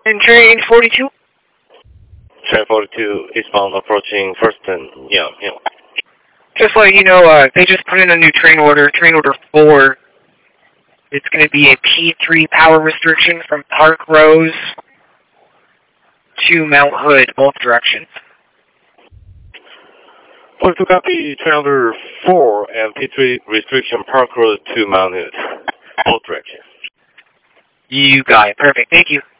And train 42? Train 42 eastbound approaching Firston. Yeah. Just letting you know, they just put in a new train order 4. It's going to be a P3 power restriction from Park Rose to Mount Hood, both directions. 42 copy, train order 4 and P3 restriction Park Road to Mount Hood, both directions. You got it. Perfect. Thank you.